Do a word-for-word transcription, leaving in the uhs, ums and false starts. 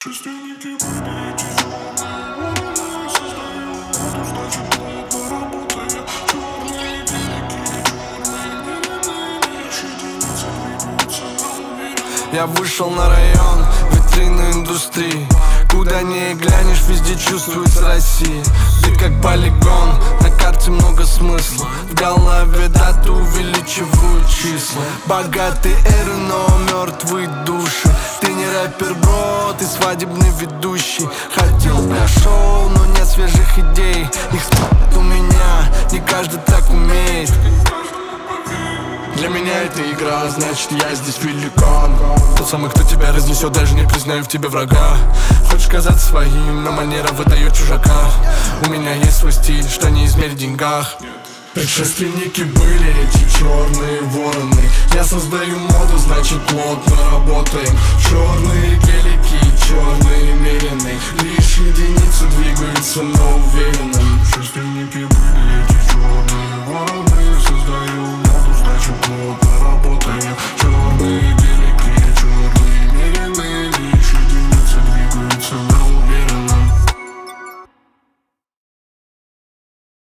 Шестерники были тяжелые, уровни создаю воду, значит плотно работая. Черные великие, черные мирные, лишь единицы двигаются на уверенно. Я вышел на район, витрины индустрии. Куда ни глянешь, везде чувствуется Россия. Ты как полигон, на карте много смысла. В голове даты увеличивают числа. Богатые эры, но мертвые души. Ты не рэпер, бро, ты свадебный ведущий. Хотел для шоу, но нет свежих идей. Их спать у меня, не каждый так умеет. Для меня это игра, значит я здесь великан. Тот самый, кто тебя разнесет, даже не признаю в тебе врага. Хочешь казаться своим, но манера выдает чужака. У меня есть свой стиль, что не измерить в деньгах. Предшественники были эти черные вороны. Я создаю моду, значит плотно работаем. Черные гелики, черные мерины. Лишь единицы двигаются, но уверенно.